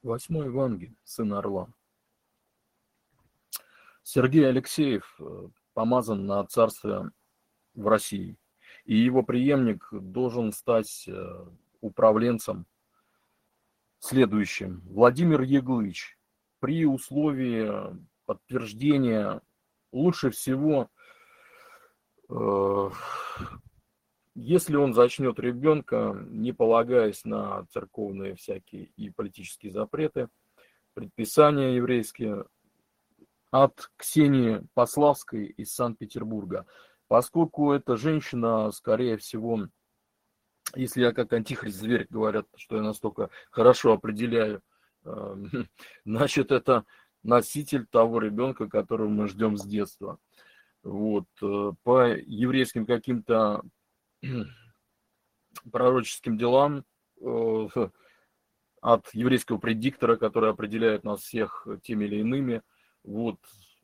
Восьмой Ванги, сын Орла. Сергей Алексеев помазан на царствие в России, и его преемник должен стать управленцем следующим. Владимир Яглыч. При условии подтверждения лучше всего, если он зачнет ребенка, не полагаясь на церковные всякие и политические запреты, предписания еврейские, от Ксении Пославской из Санкт-Петербурга. Поскольку эта женщина, скорее всего, если я как антихрист-зверь, говорят, что я настолько хорошо определяю, значит, это носитель того ребенка, которого мы ждем с детства. Вот. По еврейским каким-то пророческим делам от еврейского предиктора, который определяет нас всех теми или иными, вот,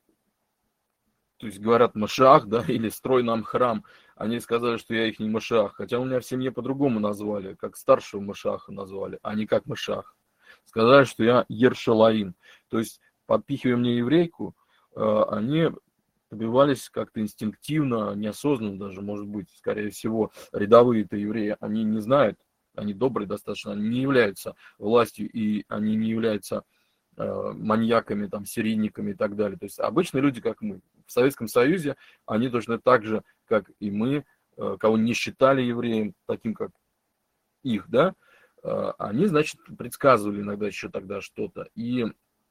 то есть говорят Машиах, да, или строй нам храм, они сказали, что я их не Машиах, хотя у меня в семье по-другому назвали, как старшего Машиаха назвали, а не как Машиах. Сказали, что я Ершалаим, то есть подпихивая мне еврейку, они добивались как-то инстинктивно, неосознанно даже, может быть, скорее всего, рядовые-то евреи, они не знают, они добрые достаточно, они не являются властью, и они не являются маньяками, там, серийниками и так далее. То есть обычные люди, как мы. В Советском Союзе они точно так же, как и мы, кого не считали евреем, таким как их, да, они, значит, предсказывали иногда еще тогда что-то. И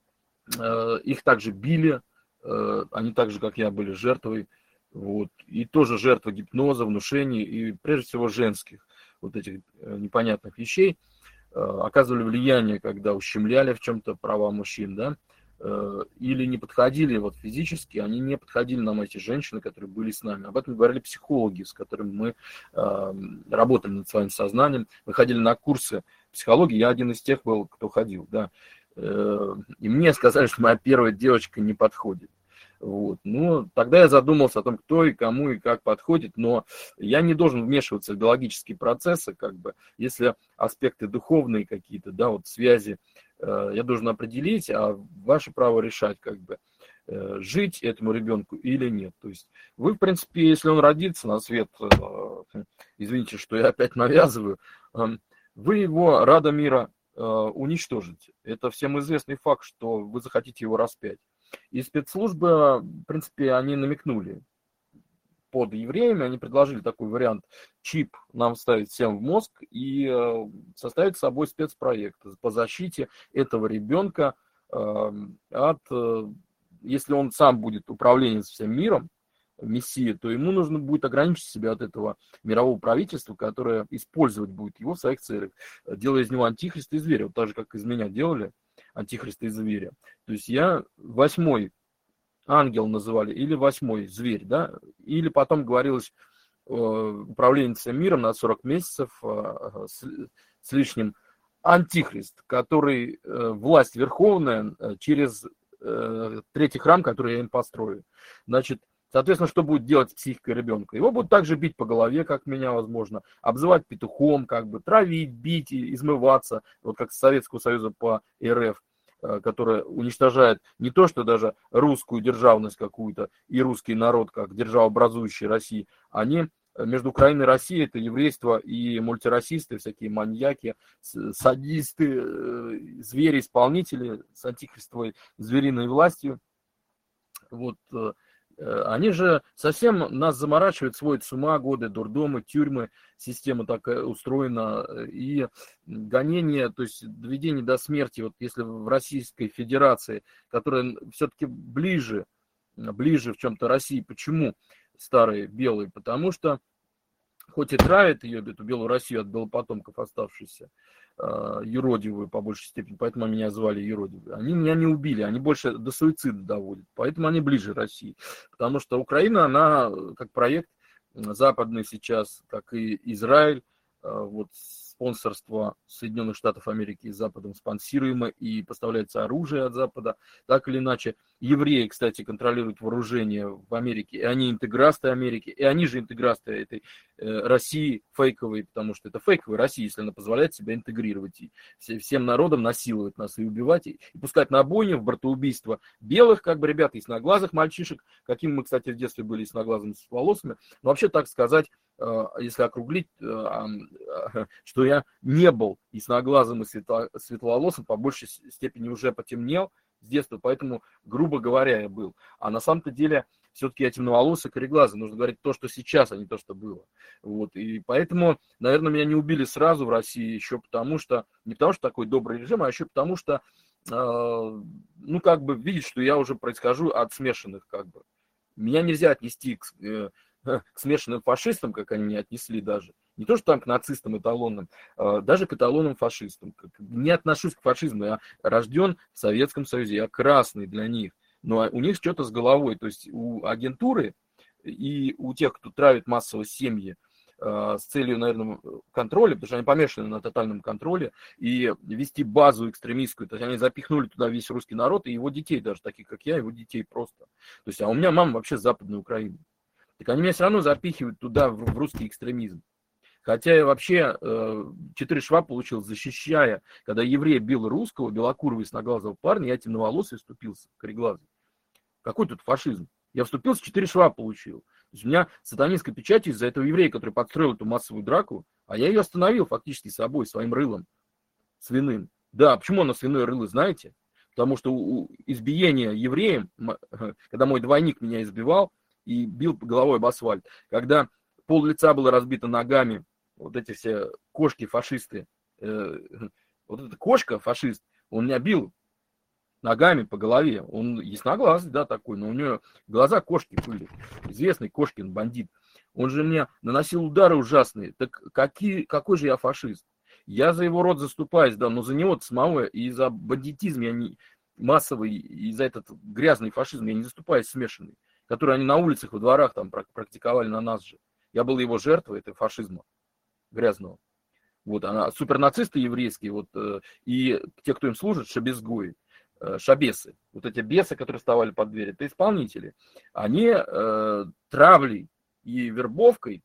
их также били, они так же, как я, были жертвой. Вот. И тоже жертва гипноза, внушений, и прежде всего женских вот этих непонятных вещей. Оказывали влияние, когда ущемляли в чем-то права мужчин, да, или не подходили вот физически, они не подходили нам, эти женщины, которые были с нами. Об этом говорили психологи, с которыми мы работали над своим сознанием, мы ходили на курсы психологии, я один из тех был, кто ходил, да, и мне сказали, что моя первая девочка не подходит. Вот. Ну, тогда я задумался о том, кто и кому и как подходит, но я не должен вмешиваться в биологические процессы, как бы, если аспекты духовные какие-то, да, вот связи, я должен определить, а ваше право решать, как бы, жить этому ребенку или нет. То есть вы, в принципе, если он родится на свет, извините, что я опять навязываю, вы его, рада мира, уничтожите. Это всем известный факт, что вы захотите его распять. И спецслужбы, в принципе, они намекнули под евреями, они предложили такой вариант: чип нам вставить всем в мозг и составить с собой спецпроект по защите этого ребенка от, если он сам будет управленец всем миром, мессия, то ему нужно будет ограничить себя от этого мирового правительства, которое использовать будет его в своих целях, делая из него антихриста и зверя, вот так же, как из меня делали антихриста и зверя. То есть я восьмой ангел называли, или восьмой зверь, да, или потом говорилось управленец миром на 40 месяцев с лишним антихрист, который власть верховная через третий храм, который я им построю. Значит, соответственно, что будет делать с психикой ребенка? Его будут также бить по голове, как меня, возможно, обзывать петухом, как бы травить, бить, измываться, вот как с Советского Союза по РФ, которая уничтожает не то, что даже русскую державность какую-то и русский народ, как державообразующий России, они между Украиной и Россией, это еврейство и мультирасисты, всякие маньяки, садисты, звери-исполнители с антихристовой звериной властью. Вот. Они же совсем нас заморачивают, сводят с ума, годы, дурдомы, тюрьмы, система такая устроена, и гонение, то есть доведение до смерти, вот если в Российской Федерации, которая все-таки ближе в чем-то России, почему старые белые? Потому что хоть и травят ее, эту белую Россию от белопотомков оставшихся, юродивую по большей степени, поэтому меня звали юродивый. Они меня не убили, они больше до суицида доводят, поэтому они ближе России. Потому что Украина, она как проект западный сейчас, как и Израиль, вот спонсорство Соединенных Штатов Америки и Западом спонсируемо, и поставляется оружие от Запада, так или иначе. Евреи, кстати, контролируют вооружение в Америке, и они интеграсты Америки, и они же интеграсты этой России фейковой, потому что это фейковая Россия, если она позволяет себя интегрировать и всем народом насиловать нас и убивать, и пускать на бойню, в братоубийство белых, как бы, ребят, ясноглазых мальчишек, каким мы, кстати, в детстве были ясноглазыми с волосами, но вообще, так сказать, если округлить, что я не был ясноглазым и светловолосым, по большей степени уже потемнел с детства, поэтому, грубо говоря, я был. А на самом-то деле, все-таки я темноволосый, кореглазый. Нужно говорить то, что сейчас, а не то, что было. Вот. И поэтому, наверное, меня не убили сразу в России еще потому, что, не потому, что такой добрый режим, а еще потому, что, ну, как бы, видишь, что я уже происхожу от смешанных, как бы. Меня нельзя отнести к смешанным фашистам, как они меня отнесли даже. Не то, что там к нацистам эталонным, даже к эталонным фашистам. Не отношусь к фашизму, я рожден в Советском Союзе, я красный для них. Но у них что-то с головой. То есть у агентуры и у тех, кто травит массово семьи с целью, наверное, контроля, потому что они помешаны на тотальном контроле, и вести базу экстремистскую. То есть они запихнули туда весь русский народ и его детей, даже таких, как я, его детей просто. То есть, а у меня мама вообще с Западной Украины. Так они меня все равно запихивают туда, в русский экстремизм. Хотя я вообще 4 шва получил, защищая, когда еврей бил русского, белокурого ясноглазого парня, я темноволосый вступился, кореглазый. Какой тут фашизм? Я вступился, 4 шва получил. То есть у меня сатанинская печать из-за этого еврея, который подстроил эту массовую драку, а я ее остановил фактически собой, своим рылом свиным. Да, почему оно свиное рыло, знаете? Потому что избиение евреем, когда мой двойник меня избивал и бил головой об асфальт, когда пол лица было разбито ногами, вот эти все кошки-фашисты, вот эта кошка-фашист, он меня бил ногами по голове. Он ясноглазый, да, такой, но у него глаза кошки были. Известный Кошкин бандит. Он же мне наносил удары ужасные. Так какой же я фашист? Я за его род заступаюсь, да, но за него самого и за бандитизм я не массовый, и за этот грязный фашизм я не заступаюсь смешанный, который они на улицах, во дворах там практиковали на нас же. Я был его жертвой, это фашизма грязного. Вот, а супернацисты еврейские, вот, и те, кто им служит, шабезгои, шабесы, вот эти бесы, которые вставали под дверь, это исполнители, они травлей и вербовкой,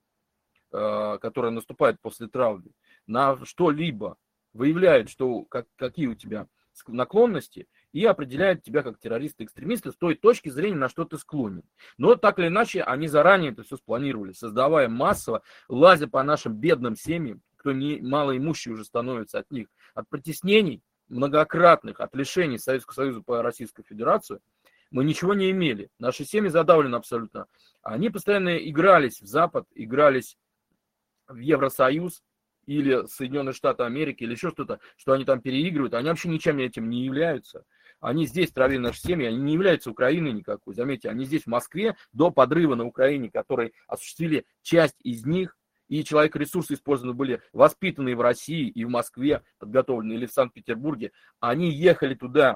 которая наступает после травли, на что-либо выявляют, что, какие у тебя наклонности, и определяют тебя как террориста-экстремиста с той точки зрения, на что ты склонен. Но так или иначе, они заранее это все спланировали, создавая массово, лазя по нашим бедным семьям, кто не малоимущий уже становится от них, от притеснений многократных, от лишений Советского Союза по Российской Федерации, мы ничего не имели. Наши семьи задавлены абсолютно. Они постоянно игрались в Запад, игрались в Евросоюз, или Соединенные Штаты Америки, или еще что-то, что они там переигрывают, они вообще ничем этим не являются. Они здесь травили наши семьи, они не являются Украиной никакой. Заметьте, они здесь в Москве до подрыва на Украине, который осуществили часть из них, и человек-ресурсы использованы были, воспитанные в России и в Москве, подготовленные, или в Санкт-Петербурге. Они ехали туда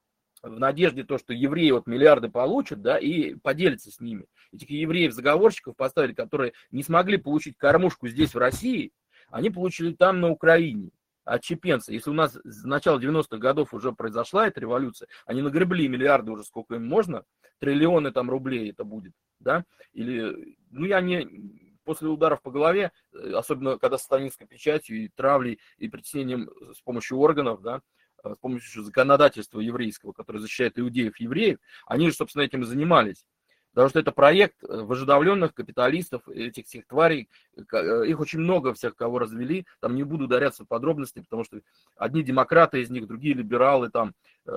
в надежде, то, что евреи вот миллиарды получат, да, и поделятся с ними. Этих евреев-заговорщиков поставили, которые не смогли получить кормушку здесь, в России, они получили там, на Украине, отщепенцы. Если у нас с начала 90-х годов уже произошла эта революция, они нагребли миллиарды уже, сколько им можно, триллионы там рублей это будет, да, или, ну, я не, после ударов по голове, особенно когда с сатанинской печатью и травлей, и притеснением с помощью органов, да, с помощью законодательства еврейского, которое защищает иудеев-евреев, они же, собственно, этим и занимались. Потому что это проект вожделенных капиталистов, этих всех тварей, их очень много всех, кого развели, там не буду ударяться в подробности, потому что одни демократы из них, другие либералы, там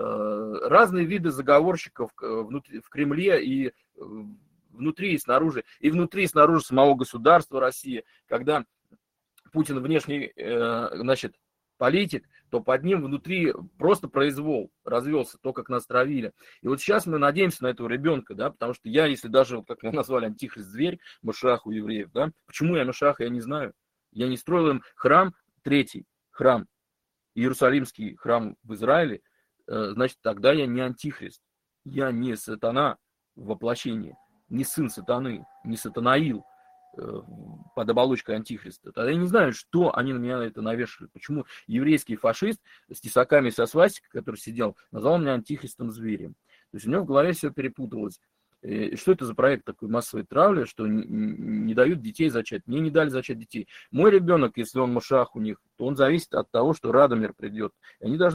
разные виды заговорщиков в Кремле и внутри и снаружи, и снаружи самого государства России, когда Путин внешний, значит, политик, то под ним внутри просто произвол развелся, то, как нас травили. И вот сейчас мы надеемся на этого ребенка, да, потому что я, если даже, вот как меня назвали, антихрист-зверь, Машиах у евреев, да, почему я Машиах, я не знаю. Я не строил им храм, третий храм, Иерусалимский храм в Израиле, значит, тогда я не антихрист, я не сатана в воплощении, не сын сатаны, не сатанаил. под оболочкой антихриста. Тогда я не знаю, что они на меня это навешали. Почему еврейский фашист с тесаками со свастикой, который сидел, назвал меня антихристом зверем. То есть у него в голове все перепуталось. И что это за проект такой массовой травли, что не дают детей зачать? Мне не дали зачать детей. Мой ребенок, если он Машиах у них, то он зависит от того, что Радомир придет. И они должны